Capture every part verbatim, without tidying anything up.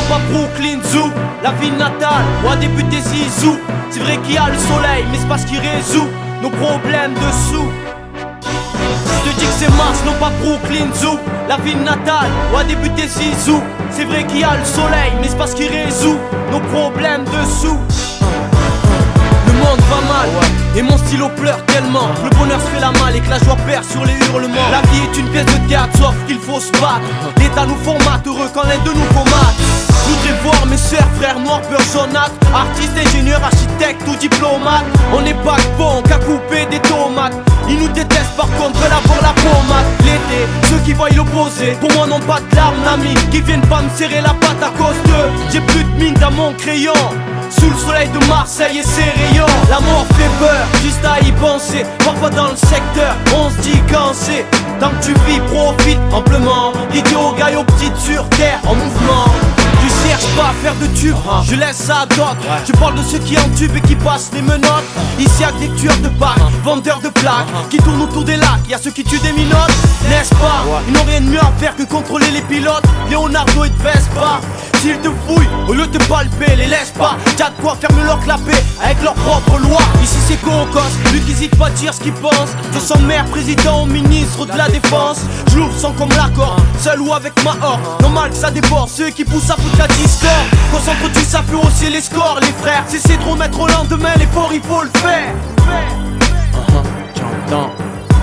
pas Brooklyn Zoo, la ville natale, ou à débuter Zizou. C'est vrai qu'il y a le soleil, mais c'est pas ce qui résout nos problèmes de sous. Je te dis que c'est Mars, non pas Brooklyn Zoo, la ville natale, ou à débuter Zizou. C'est vrai qu'il y a le soleil, mais c'est pas ce qui résout nos problèmes de sous. Le monde va mal, et mon stylo pleure tellement. Le bonheur se fait la malle et que la joie perd sur les hurlements. La vie est une pièce de théâtre, sauf qu'il faut se battre. L'État nous formate, heureux quand l'un de nous commate. Je voudrais voir mes sœurs, frères noirs, peur jaunâtre. Artistes, ingénieurs, architectes ou diplomates. On n'est pas bon qu'à couper des tomates. Ils nous détestent par contre, veulent avoir la pommade. L'été, ceux qui voient l'opposé, pour moi n'ont pas de larmes d'amis. Qui viennent pas me serrer la patte à cause d'eux. J'ai plus de mine dans mon crayon. Sous le soleil de Marseille et ses rayons. La mort fait peur, juste à y penser. Parfois dans le secteur, on se dit quand c'est. Tant que tu vis, profite amplement. Idiot, gars, aux petites sur terre, en mouvement. Je cherche pas à faire de tube, je laisse ça à d'autres. Je parle de ceux qui entubent et qui passent les menottes. Ici y'a des tueurs de bacs, vendeurs de plaques, qui tournent autour des lacs, y'a ceux qui tuent des minottes. N'est-ce pas, ils n'ont rien de mieux à faire que contrôler les pilotes. Leonardo et te Vespa, s'ils te fouillent, au lieu de te palper, les laisse pas. Y'a de quoi fermer leur clapet avec leur propre loi. Ici c'est Cocos, lui qui hésite pas à dire ce qu'il pense. De son maire, président ou ministre de la défense. Je l'ouvre sans comme l'accord, seul ou avec ma horde. Normal que ça déborde, ceux qui poussent à foutre la discorde. Concentre-tu, ça fait hausser les scores, les frères. Cessez de remettre au lendemain, l'effort il faut le faire. J'entends.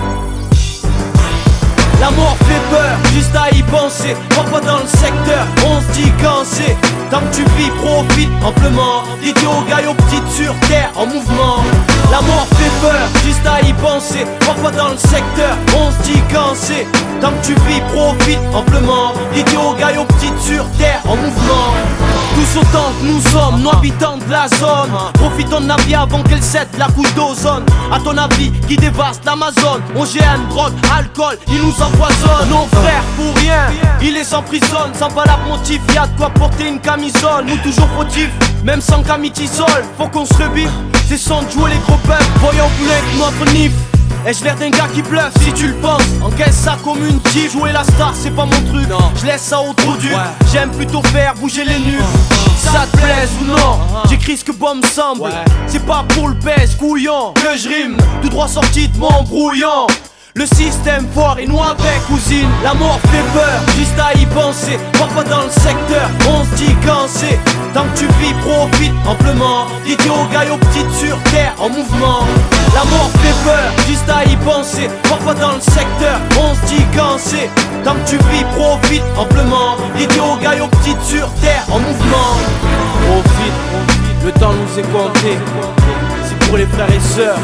La mort fait peur, juste à y penser. Parfois dans le secteur, on se dit quand c'est. Tant que tu vis, profite amplement. Idiot, gars, aux petites sur terre, en mouvement. La mort fait peur, juste à y penser. Parfois dans le secteur, on se dit quand c'est. Tant que tu vis, profite amplement. Idiot, gars, aux petites sur terre, en mouvement. Tous autant que nous sommes, nous habitants de la zone. Profitons de la vie avant qu'elle cède la couche d'ozone. À ton avis, qui dévaste l'Amazon. O G M, drogue, alcool, ils nous empoisonnent. Nos frères pour rien, ils les emprisonnent. Sans valable motif, y'a de quoi porter une camisole. Nous toujours fautifs, même sans camitisol. Faut qu'on se rebiffe, c'est sans jouer les gros peuples. Voyons plus que notre nif. Ai-je l'air d'un gars qui bluffe si tu le penses? Encaisse ça comme une tige. Jouer la star c'est pas mon truc, je laisse ça au trou dur. J'aime plutôt faire bouger les nuls. Ça te plaise ou non, j'écris ce que bon me semble. C'est pas pour le pèse couillon que je rime, tout droit sorti de mon brouillon. Le système fort et nous avec cousine. La mort fait peur, juste à y penser. Parfois dans le secteur, on se dit quand c'est. Tant que tu vis, profite amplement. Idiot, gars, aux petites sur terre, en mouvement. La mort fait peur, juste à y penser. Parfois dans le secteur, on se dit quand c'est. Tant que tu vis, profite amplement. Idiot, gars, aux petites sur terre, en mouvement. Profite, profite, le temps nous est compté. C'est pour les frères et sœurs.